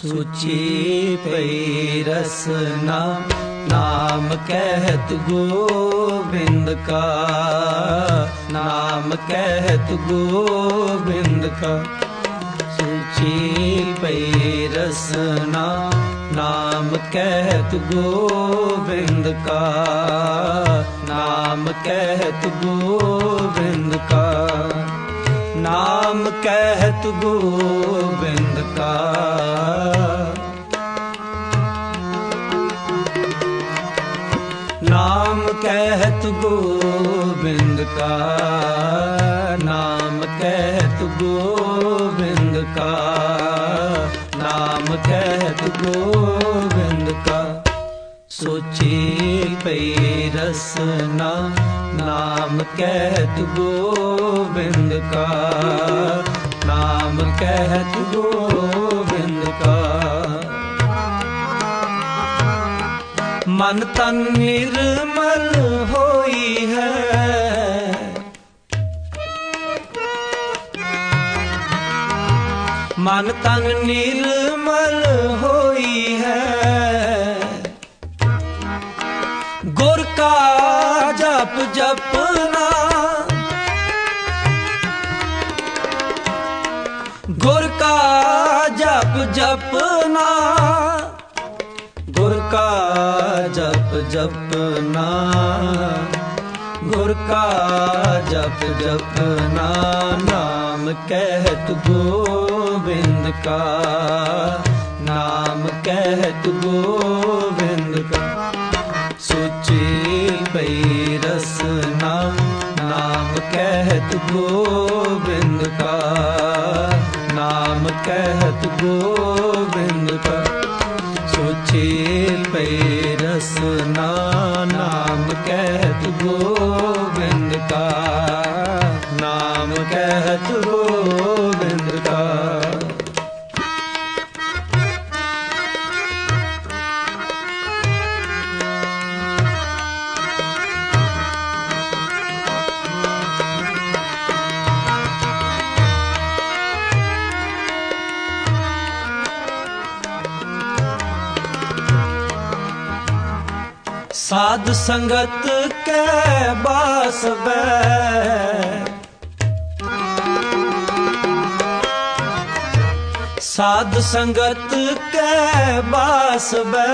सूची पई रसना नाम कहत गोविंद का, नाम कहत गोविंद का। सूची पई रसना नाम कहत गोविंद का, नाम कहत गोविंद का, नाम कहत गोविंद का। नाम कहत गोविंद का, नाम कहत गोविंद का, नाम कहत गोविंद का। सोची पई रसना नाम कहत गोविंद का, नाम कहत गोविंद का। मन तन निर्मल होई है, मन तन निर्मल होई है। गुर का जप जपना, गुर का जप जपना, गुर का जप जपना, गुर का जप जपना। नाम कहत गोविंद का, नाम कहत गोविंद का। सोची पई रसना नाम कहत गोविंद का, नाम कहत गोविंद का। सोची पई रसना नाम कहत गोविंद का, नाम कहत गोविंद का। साध संगत के बास बै, साध संगत के बास बै।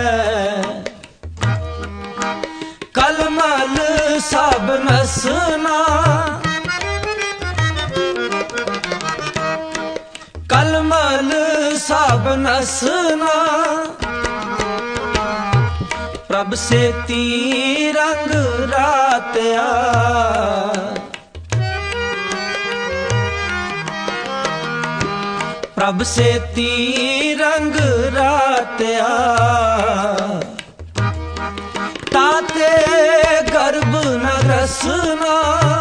कलमल सब नसना, कलमल सब नसना। प्रभ से ती रंग रातया, प्रभ से ती रंग रातया। ताते गर्भ न रसना,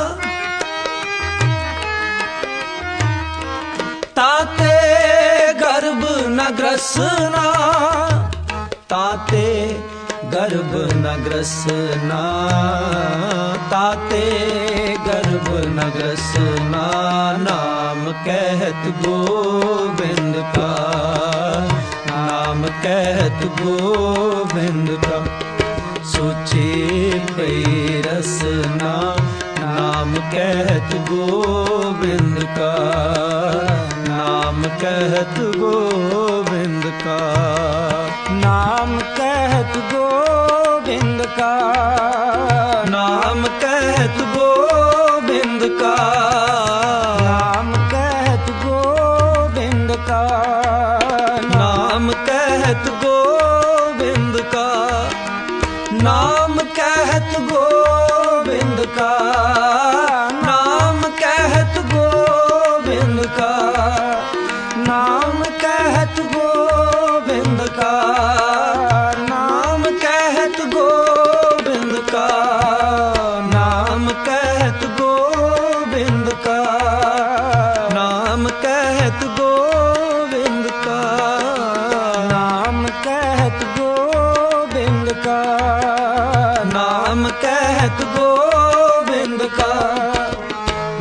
ताते गर्भ न ग्रसना, ताते गर्भ न ग्रसना, ताते गर्भ न ग्रसना। नाम कहत गोविंद का, नाम कहत गोविंद का। सोची पई रसना नाम कहत गोविंद का, नाम कहत गोविंद का। नाम कहत गोविंद का, नाम कहत गोविंद का, नाम कहत गोविंद का, नाम कहत गोविंद का, नाम कहत गोविंद का, नाम कहत गोविंद का, नाम कहत गोविंद का, नाम कहत गोविंद का, नाम कहत गोविंद का, नाम कहत गोविंद का, नाम कहत गोविंद का, नाम कहत गोविंद का,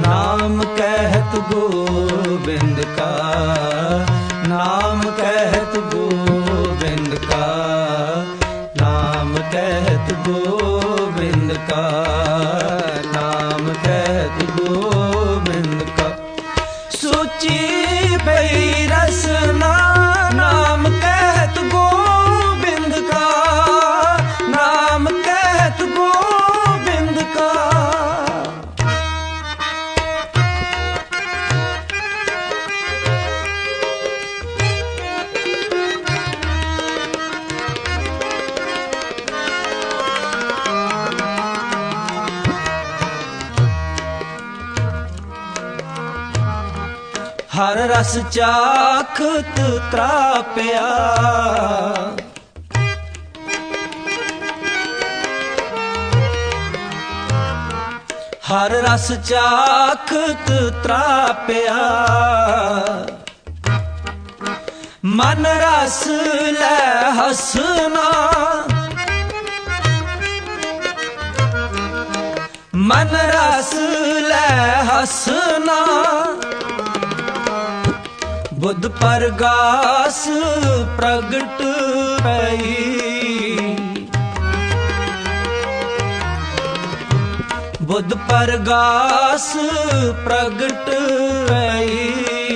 नाम कहत गोविंद का, नाम कहत कहत गोविंद का, नाम कहत गोविंद का, नाम कहत गोविंद का। सोची पई रसना नाम कहत गोविंद का, नाम कहत गोविंद का। हर रस चाखत त्राप्या, हर रस चाखत त्राप्या। मन रस लै हसना, मन रस लै हसना। बुध परगास प्रगट पई, बुध परगास प्रगट पई।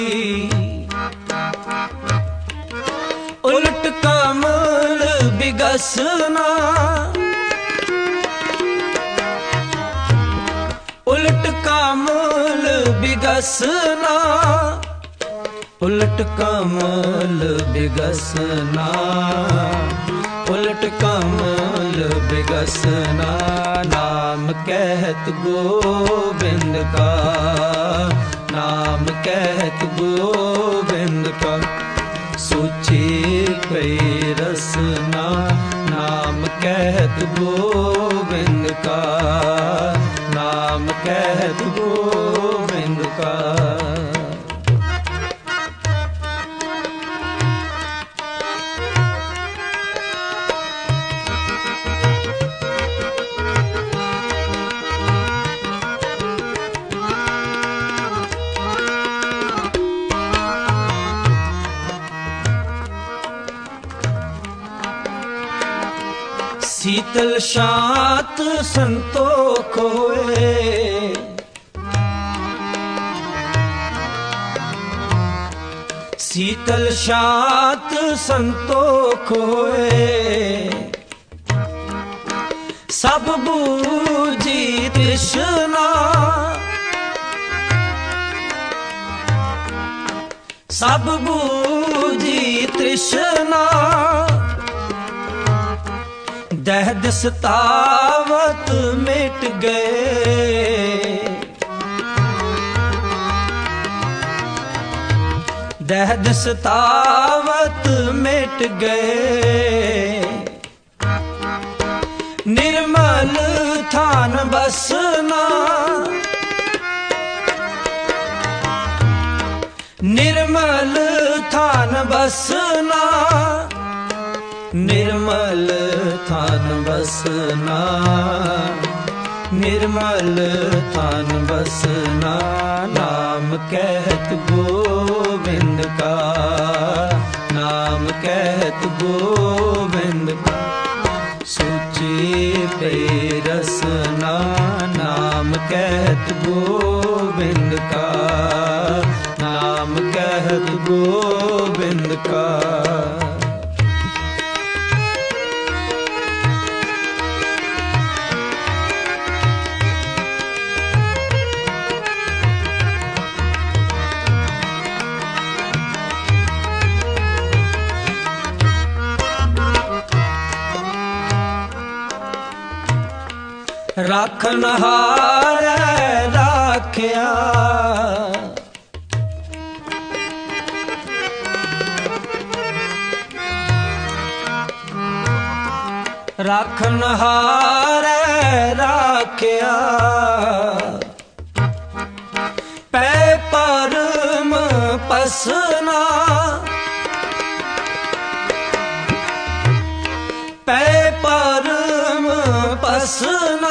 उलट कमल बिगसना, उलट कमल बिगसना। उलट कमल बिगसना, उलट कमल बिगसना। नाम कहत गोविंद का, नाम कहत गोविंद का। सोची पई रसना नाम कहत गोविंद का, नाम कहत गोविंद का। शीतल शांत संतोख होए, शीतल शांत संतोख होए। सब बूझी तृष्णा, सब बूझी तृष्णा। दह दिस तावत मिट गए, दह दिस तावत मिट गए। निर्मल थान बसना, निर्मल थान बसना। निर्मल थान बसना, निर्मल थान बसना। नाम कहत गोविंद का, नाम कहत गोविंद का। सोची पई रसना नाम कहत गोविंद का, नाम कहत गोविंद का। राखनहार राख्या, राखनहार राख्या। पै परम पसना, पै परम पसना।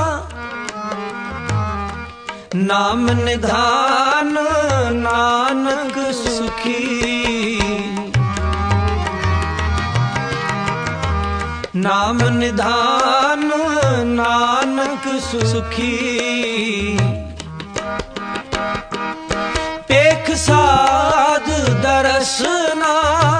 नाम निधान नानक सुखी, नाम निधान नानक सुखी, पेख साध दरसना,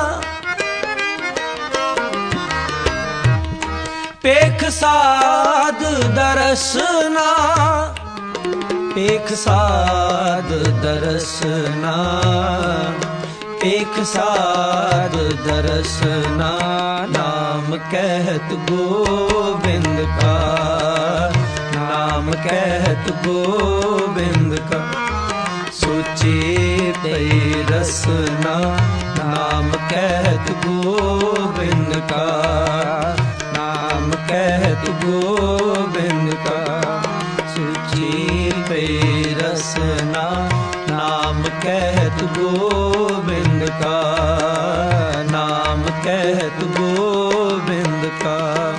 पेख साध दरसना, पेख साध दरसना, पेख साध दरसना। नाम कहत गोविंद का, नाम कहत गोविंद का, सोचे पई रसना। नाम कहत गोविंद का, नाम कहत गोविंद का, सोचे पई रसना। नाम कहत गोविंद का, नाम कहत गोविंद का।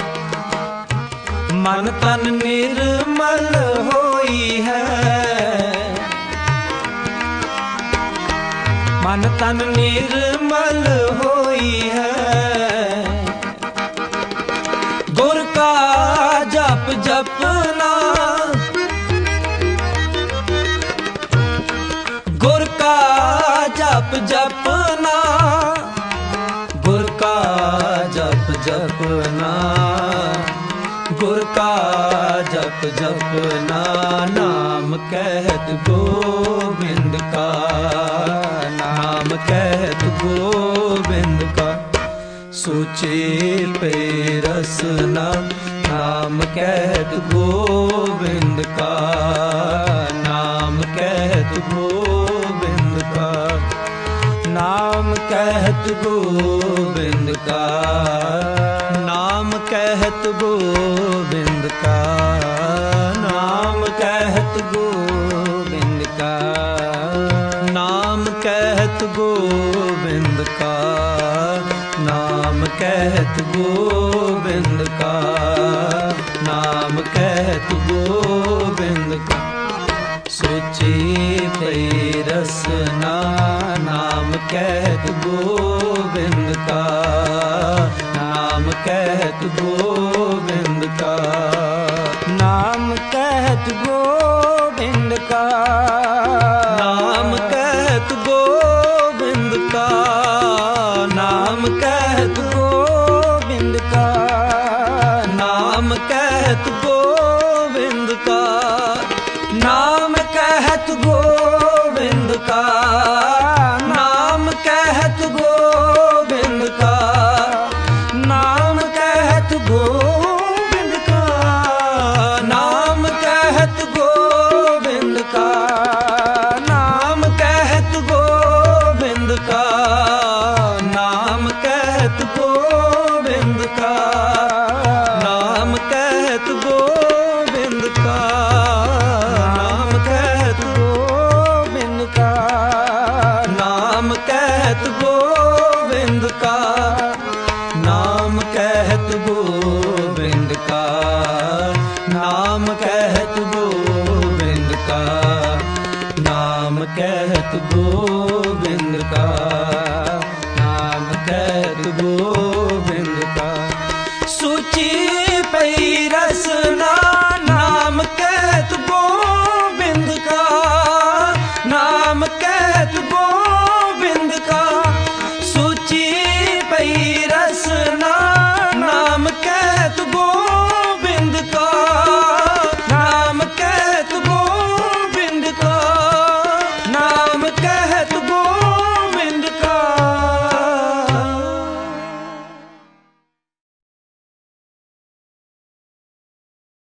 मन तन निर्मल होई है, मन तन निर्मल होई है। गुर का जप जपना, गुर का जप जपना, गुर का जप जपना, गुर का जप जपना। नाम कहत गोविंद का, नाम कहत गोविंद का, सोचे पे रसना। नाम कहत गोविंद का, नाम कहत गोविंद का, नाम कहत गोविंद का, नाम कहत गोविंद का, नाम कहत गोविंद का, नाम कहत गोविंद का, नाम कहत गोविंद का, नाम कहत गोविंद का, सोचे पई रसना। नाम कहत गोविंद का, नाम कहत गोविंद का, नाम कहत गोविंद का, नाम कहत गोविंद का, नाम कहत